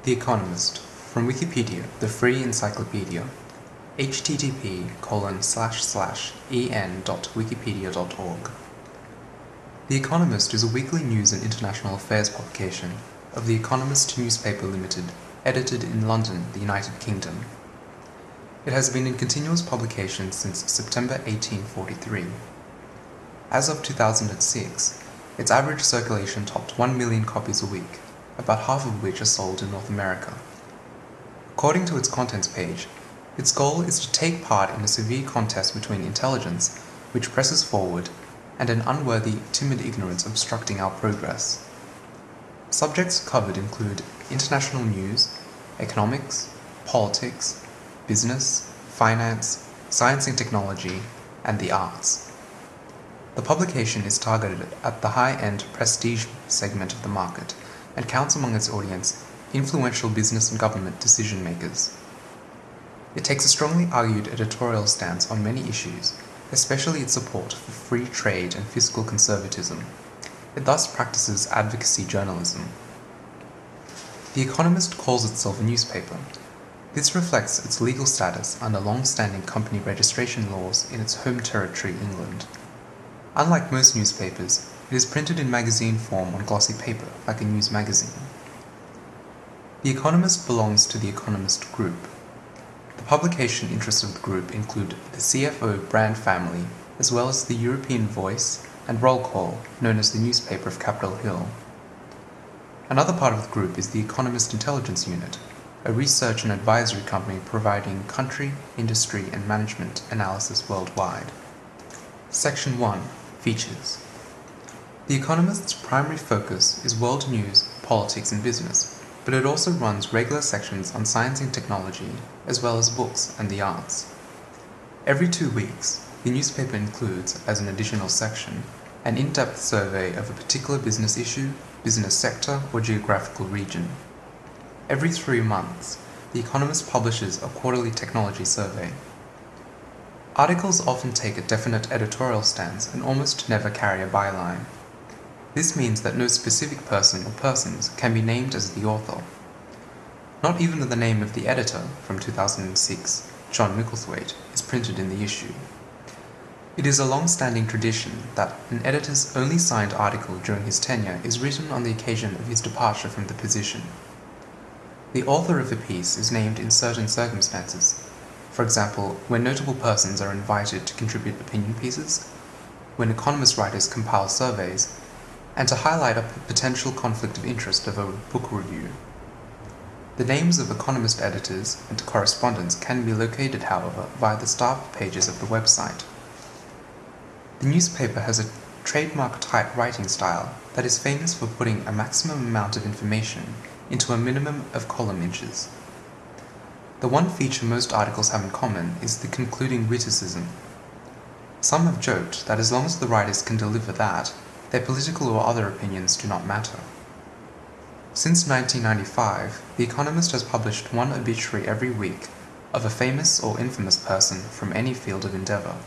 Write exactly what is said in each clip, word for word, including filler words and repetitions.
The Economist, from Wikipedia, the free encyclopedia, http colon slash slash en dot wikipedia dot org. The Economist is a weekly news and international affairs publication of The Economist Newspaper Limited, edited in London, the United Kingdom. It has been in continuous publication since September eighteen forty-three. As of two thousand six, its average circulation topped one million copies a week, about half of which are sold in North America. According to its contents page, its goal is to take part in a severe contest between intelligence, which presses forward, and an unworthy, timid ignorance obstructing our progress. Subjects covered include international news, economics, politics, business, finance, science and technology, and the arts. The publication is targeted at the high-end prestige segment of the market and counts among its audience influential business and government decision-makers. It takes a strongly argued editorial stance on many issues, especially its support for free trade and fiscal conservatism. It thus practices advocacy journalism. The Economist calls itself a newspaper. This reflects its legal status under long-standing company registration laws in its home territory, England. Unlike most newspapers, it is printed in magazine form on glossy paper, like a news magazine. The Economist belongs to the Economist Group. The publication interests of the group include the C F O brand family, as well as the European Voice and Roll Call, known as the newspaper of Capitol Hill. Another part of the group is the Economist Intelligence Unit, a research and advisory company providing country, industry, and management analysis worldwide. Section one. Features. The Economist's primary focus is world news, politics, and business, but it also runs regular sections on science and technology, as well as books and the arts. Every two weeks, the newspaper includes, as an additional section, an in-depth survey of a particular business issue, business sector, or geographical region. Every three months, The Economist publishes a quarterly technology survey. Articles often take a definite editorial stance and almost never carry a byline. This means that no specific person or persons can be named as the author. Not even the name of the editor from two thousand six, John Micklethwaite, is printed in the issue. It is a long-standing tradition that an editor's only signed article during his tenure is written on the occasion of his departure from the position. The author of a piece is named in certain circumstances. For example, when notable persons are invited to contribute opinion pieces, when Economist writers compile surveys, and to highlight a potential conflict of interest of a book review. The names of Economist editors and correspondents can be located, however, via the staff pages of the website. The newspaper has a trademark type writing style that is famous for putting a maximum amount of information into a minimum of column inches. The one feature most articles have in common is the concluding witticism. Some have joked that as long as the writers can deliver that, their political or other opinions do not matter. Since nineteen ninety-five, The Economist has published one obituary every week of a famous or infamous person from any field of endeavor.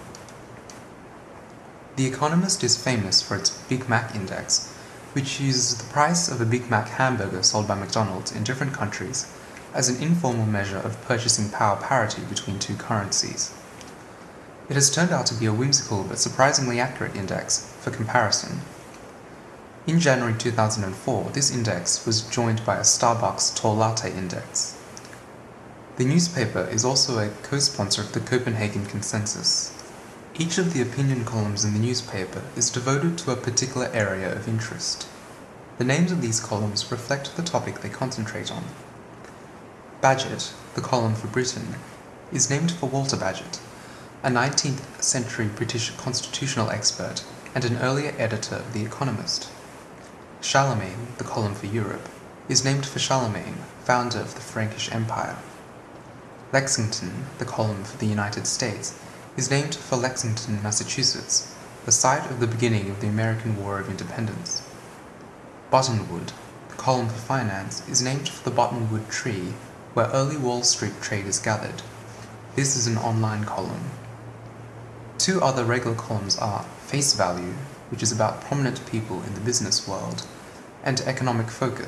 The Economist is famous for its Big Mac Index, which uses the price of a Big Mac hamburger sold by McDonald's in different countries as an informal measure of purchasing power parity between two currencies. It has turned out to be a whimsical but surprisingly accurate index for comparison. In January two thousand four, this index was joined by a Starbucks Tall Latte Index. The newspaper is also a co-sponsor of the Copenhagen Consensus. Each of the opinion columns in the newspaper is devoted to a particular area of interest. The names of these columns reflect the topic they concentrate on. Bagehot, the column for Britain, is named for Walter Bagehot, a nineteenth century British constitutional expert and an earlier editor of The Economist. Charlemagne, the column for Europe, is named for Charlemagne, founder of the Frankish Empire. Lexington, the column for the United States, is named for Lexington, Massachusetts, the site of the beginning of the American War of Independence. Buttonwood, the column for finance, is named for the buttonwood tree where early Wall Street traders gathered. This is an online column. Two other regular columns are Face Value, which is about prominent people in the business world, and Economic Focus,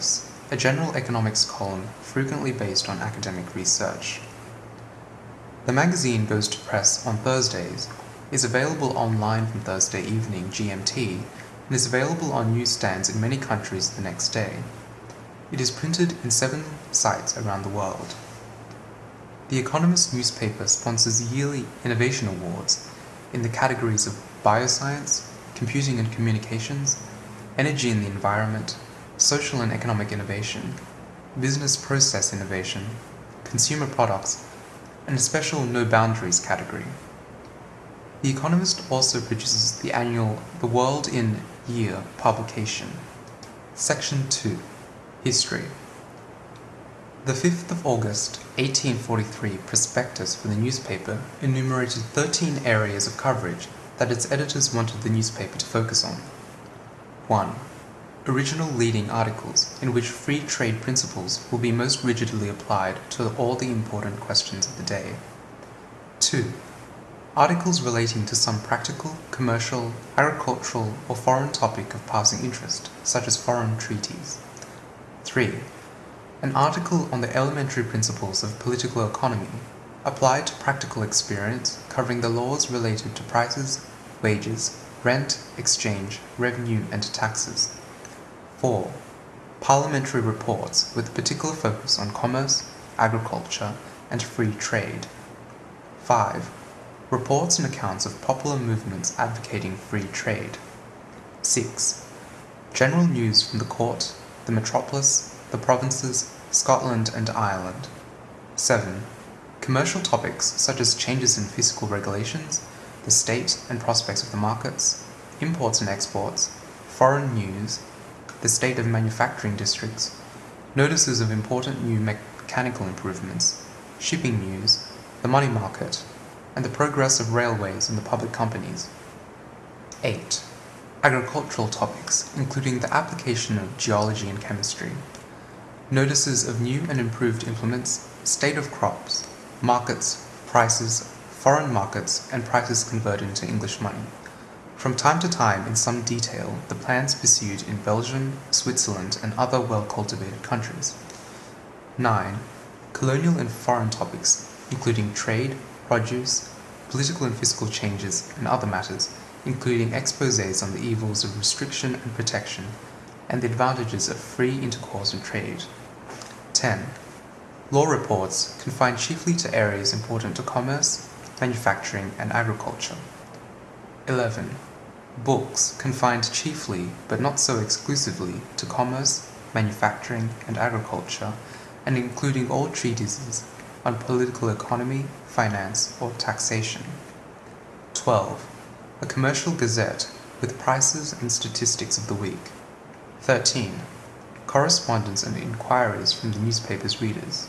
a general economics column frequently based on academic research. The magazine goes to press on Thursdays, is available online from Thursday evening G M T, and is available on newsstands in many countries the next day. It is printed in seven sites around the world. The Economist newspaper sponsors yearly innovation awards in the categories of bioscience, computing and communications, energy and the environment, social and economic innovation, business process innovation, consumer products, and a special No Boundaries category. The Economist also produces the annual The World in Year publication. Section two. History. The fifth of August, eighteen forty-three prospectus for the newspaper enumerated thirteen areas of coverage that its editors wanted the newspaper to focus on. one. Original leading articles in which free trade principles will be most rigidly applied to all the important questions of the day. two. Articles relating to some practical, commercial, agricultural, or foreign topic of passing interest, such as foreign treaties. three. An article on the elementary principles of political economy, applied to practical experience, covering the laws related to prices, wages, rent, exchange, revenue, and taxes. four. Parliamentary reports with particular focus on commerce, agriculture, and free trade. five. Reports and accounts of popular movements advocating free trade. six. General news from the court, the metropolis, the provinces, Scotland and Ireland. seven. Commercial topics such as changes in fiscal regulations, the state and prospects of the markets, imports and exports, foreign news, the state of manufacturing districts, notices of important new mechanical improvements, shipping news, the money market, and the progress of railways and the public companies. eight. Agricultural topics, including the application of geology and chemistry, notices of new and improved implements, state of crops, markets, prices, foreign markets, and prices converted into English money. From time to time, in some detail, the plans pursued in Belgium, Switzerland, and other well-cultivated countries. nine. Colonial and foreign topics, including trade, produce, political and fiscal changes, and other matters, including exposés on the evils of restriction and protection, and the advantages of free intercourse and trade. ten. Law reports, confined chiefly to areas important to commerce, manufacturing, and agriculture. eleven. Books, confined chiefly, but not so exclusively, to commerce, manufacturing, and agriculture, and including all treatises on political economy, finance, or taxation. twelve. A commercial gazette with prices and statistics of the week. thirteen. Correspondence and inquiries from the newspaper's readers.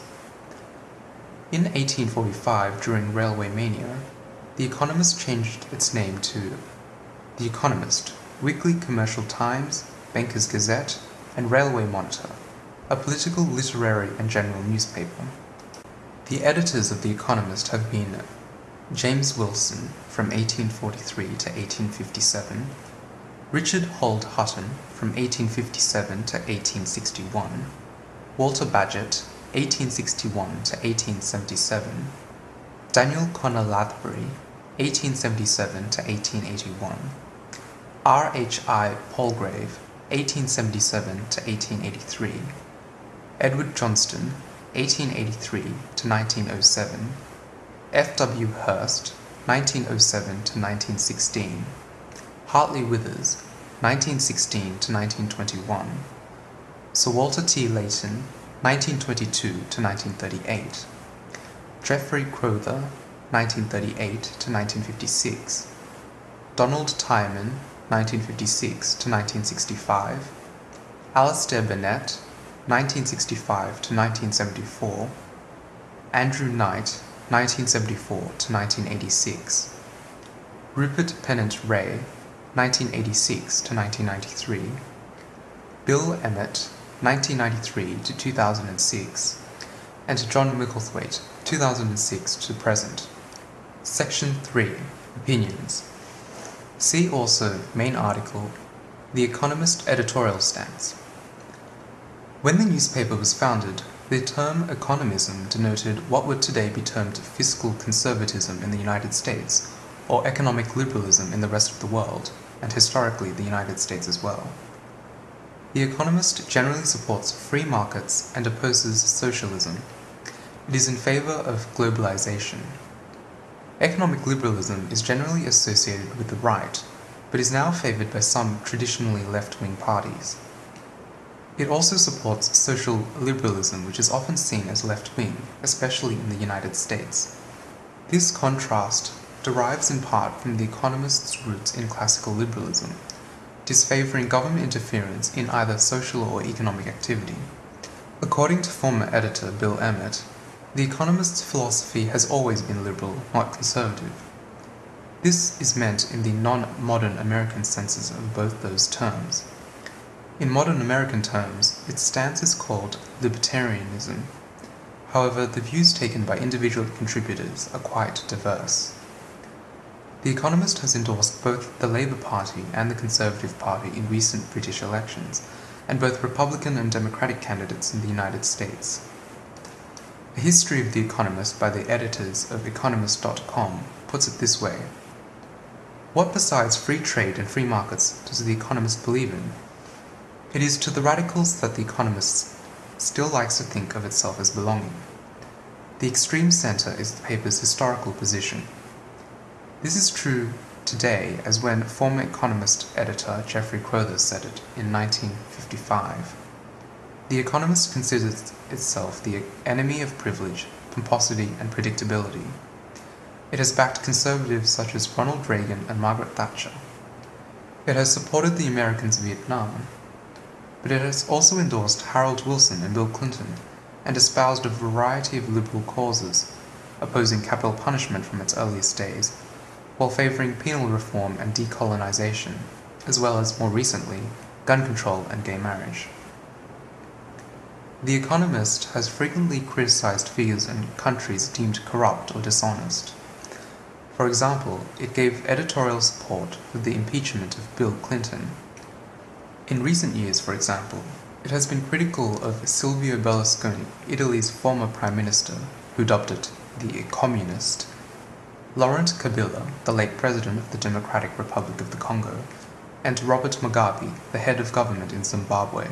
In eighteen forty-five, during Railway Mania, The Economist changed its name to The Economist, Weekly Commercial Times, Banker's Gazette, and Railway Monitor, a political, literary, and general newspaper. The editors of The Economist have been James Wilson from eighteen forty-three to eighteen fifty-seven, Richard Hold Hutton from eighteen fifty-seven to eighteen sixty-one, Walter Bagehot, eighteen sixty-one to eighteen seventy-seven, Daniel Connor Lathbury, eighteen seventy-seven to eighteen eighty-one, R H I Palgrave, eighteen seventy-seven to eighteen eighty-three, Edward Johnston, eighteen eighty-three to nineteen oh seven, F W Hearst, nineteen oh seven to nineteen sixteen, Hartley Withers, nineteen sixteen to nineteen twenty-one, Sir Walter T. Layton, nineteen twenty-two to nineteen thirty-eight, Geoffrey Crowther, nineteen thirty-eight to nineteen fifty-six, Donald Tyerman, nineteen fifty-six to nineteen sixty-five, Alastair Burnett, nineteen sixty-five to nineteen seventy-four, Andrew Knight, nineteen seventy-four to nineteen eighty-six, Rupert Pennant Ray, nineteen eighty-six to nineteen ninety-three, Bill Emmett, nineteen ninety-three to two thousand six, and John Micklethwaite, two thousand six to present. Section three. Opinions. See also main article, The Economist editorial stance. When the newspaper was founded, the term economism denoted what would today be termed fiscal conservatism in the United States, or economic liberalism in the rest of the world, and historically the United States as well. The Economist generally supports free markets and opposes socialism. It is in favor of globalization. Economic liberalism is generally associated with the right, but is now favored by some traditionally left-wing parties. It also supports social liberalism, which is often seen as left-wing, especially in the United States. This contrast derives in part from the Economist's roots in classical liberalism, disfavoring government interference in either social or economic activity. According to former editor Bill Emmett, the Economist's philosophy has always been liberal, not conservative. This is meant in the non-modern American senses of both those terms. In modern American terms, its stance is called libertarianism. However, the views taken by individual contributors are quite diverse. The Economist has endorsed both the Labour Party and the Conservative Party in recent British elections, and both Republican and Democratic candidates in the United States. A history of The Economist by the editors of economist dot com puts it this way. What besides free trade and free markets does The Economist believe in? It is to the radicals that The Economist still likes to think of itself as belonging. The extreme centre is the paper's historical position. This is true today as when former Economist editor Geoffrey Crowther said it in nineteen fifty-five. The Economist considers itself the enemy of privilege, pomposity, and predictability. It has backed conservatives such as Ronald Reagan and Margaret Thatcher. It has supported the Americans in Vietnam, but it has also endorsed Harold Wilson and Bill Clinton, and espoused a variety of liberal causes, opposing capital punishment from its earliest days, while favoring penal reform and decolonization, as well as, more recently, gun control and gay marriage. The Economist has frequently criticized figures and countries deemed corrupt or dishonest. For example, it gave editorial support for the impeachment of Bill Clinton. In recent years, for example, it has been critical of Silvio Berlusconi, Italy's former prime minister, who dubbed it the communist, Laurent Kabila, the late president of the Democratic Republic of the Congo, and Robert Mugabe, the head of government in Zimbabwe.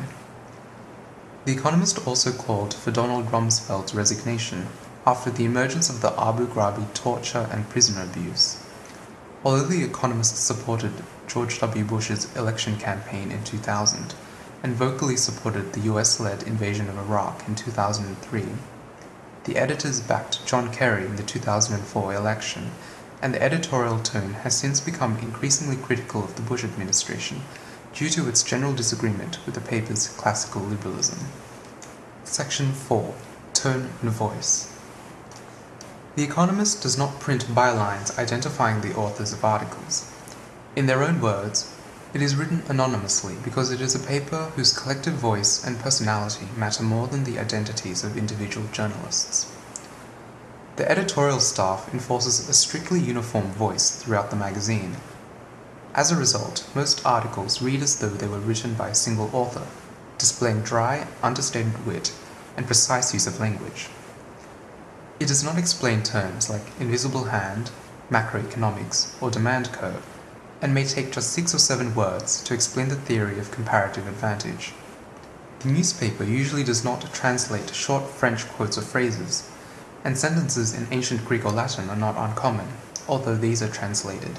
The Economist also called for Donald Rumsfeld's resignation after the emergence of the Abu Ghraib torture and prisoner abuse. Although the Economist supported George W. Bush's election campaign in two thousand, and vocally supported the U S-led invasion of Iraq in two thousand three, the editors backed John Kerry in the two thousand four election, and the editorial tone has since become increasingly critical of the Bush administration due to its general disagreement with the paper's classical liberalism. Section four. Tone and Voice. The Economist does not print bylines identifying the authors of articles. In their own words, it is written anonymously because it is a paper whose collective voice and personality matter more than the identities of individual journalists. The editorial staff enforces a strictly uniform voice throughout the magazine. As a result, most articles read as though they were written by a single author, displaying dry, understated wit and precise use of language. It does not explain terms like invisible hand, macroeconomics, or demand curve, and may take just six or seven words to explain the theory of comparative advantage. The newspaper usually does not translate short French quotes or phrases, and sentences in ancient Greek or Latin are not uncommon, although these are translated.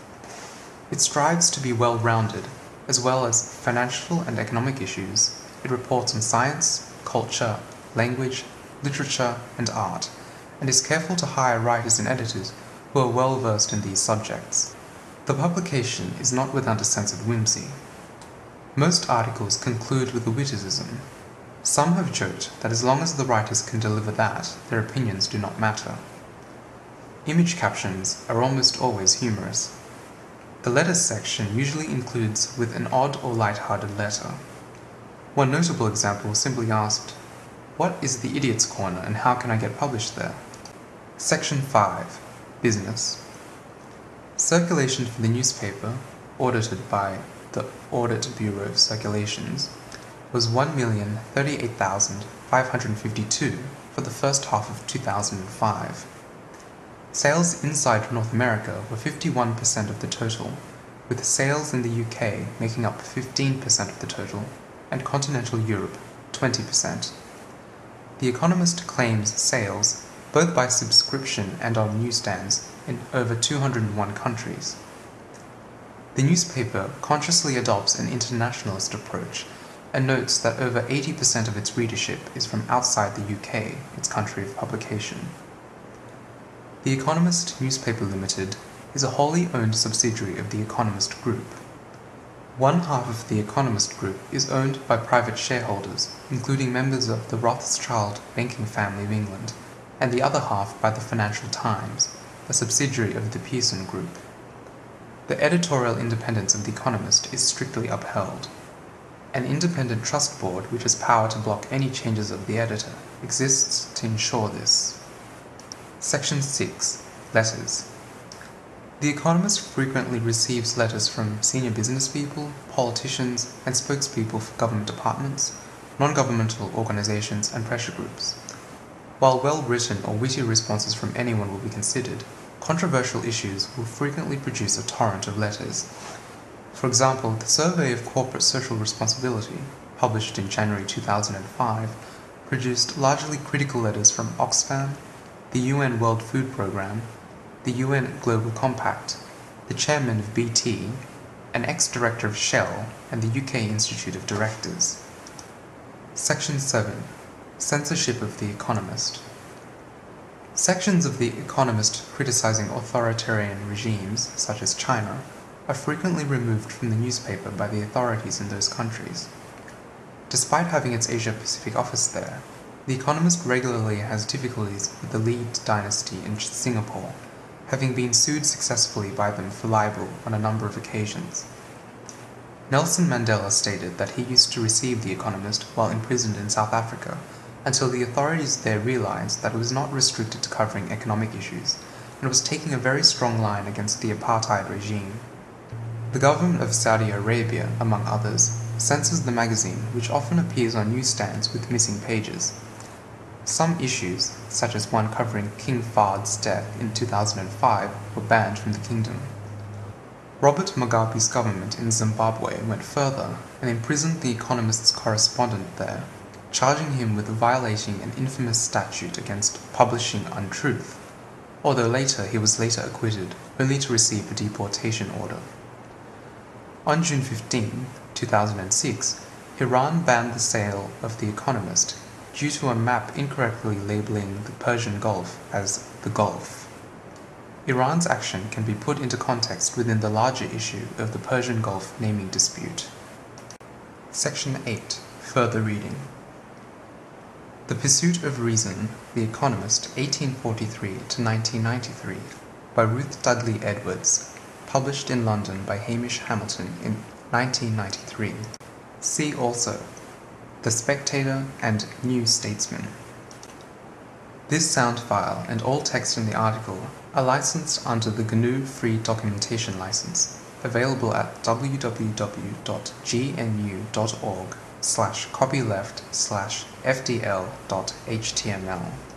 It strives to be well-rounded, as well as financial and economic issues. It reports on science, culture, language, literature, and art, and is careful to hire writers and editors who are well-versed in these subjects. The publication is not without a sense of whimsy. Most articles conclude with a witticism. Some have joked that as long as the writers can deliver that, their opinions do not matter. Image captions are almost always humorous. The letters section usually includes with an odd or light-hearted letter. One notable example simply asked, "What is the Idiot's Corner and how can I get published there?" Section five. Business. Circulation for the newspaper, audited by the Audit Bureau of Circulations, was one million thirty-eight thousand five hundred fifty-two for the first half of two thousand five. Sales inside North America were fifty-one percent of the total, with sales in the U K making up fifteen percent of the total, and continental Europe twenty percent. The Economist claims sales, both by subscription and on newsstands, in over two hundred one countries. The newspaper consciously adopts an internationalist approach and notes that over eighty percent of its readership is from outside the U K, its country of publication. The Economist Newspaper Limited is a wholly owned subsidiary of the Economist Group. One half of the Economist Group is owned by private shareholders, including members of the Rothschild banking family of England, and the other half by the Financial Times, a subsidiary of the Pearson Group. The editorial independence of The Economist is strictly upheld. An independent trust board, which has power to block any changes of the editor, exists to ensure this. Section six. Letters. The Economist frequently receives letters from senior business people, politicians, and spokespeople for government departments, non-governmental organizations, and pressure groups. While well-written or witty responses from anyone will be considered, controversial issues will frequently produce a torrent of letters. For example, the Survey of Corporate Social Responsibility, published in January two thousand five, produced largely critical letters from Oxfam, the U N World Food Programme, the U N Global Compact, the chairman of B T, an ex-director of Shell, and the U K Institute of Directors. Section seven. Censorship of The Economist. Sections of The Economist criticizing authoritarian regimes, such as China, are frequently removed from the newspaper by the authorities in those countries. Despite having its Asia-Pacific office there, The Economist regularly has difficulties with the Lee dynasty in Singapore, having been sued successfully by them for libel on a number of occasions. Nelson Mandela stated that he used to receive The Economist while imprisoned in South Africa, until the authorities there realized that it was not restricted to covering economic issues, and was taking a very strong line against the apartheid regime. The government of Saudi Arabia, among others, censors the magazine, which often appears on newsstands with missing pages. Some issues, such as one covering King Fahd's death in two thousand five, were banned from the kingdom. Robert Mugabe's government in Zimbabwe went further and imprisoned The Economist's correspondent there, charging him with violating an infamous statute against publishing untruth, although later he was later acquitted, only to receive a deportation order. On June fifteenth, two thousand six, Iran banned the sale of The Economist due to a map incorrectly labeling the Persian Gulf as the Gulf. Iran's action can be put into context within the larger issue of the Persian Gulf naming dispute. Section eight. Further reading. The Pursuit of Reason, The Economist, eighteen forty-three to nineteen ninety-three, by Ruth Dudley Edwards, published in London by Hamish Hamilton in nineteen ninety-three. See also The Spectator and New Statesman. This sound file and all text in the article are licensed under the G N U Free Documentation License, available at w w w dot g n u dot org slash copyleft slash f d l dot h t m l.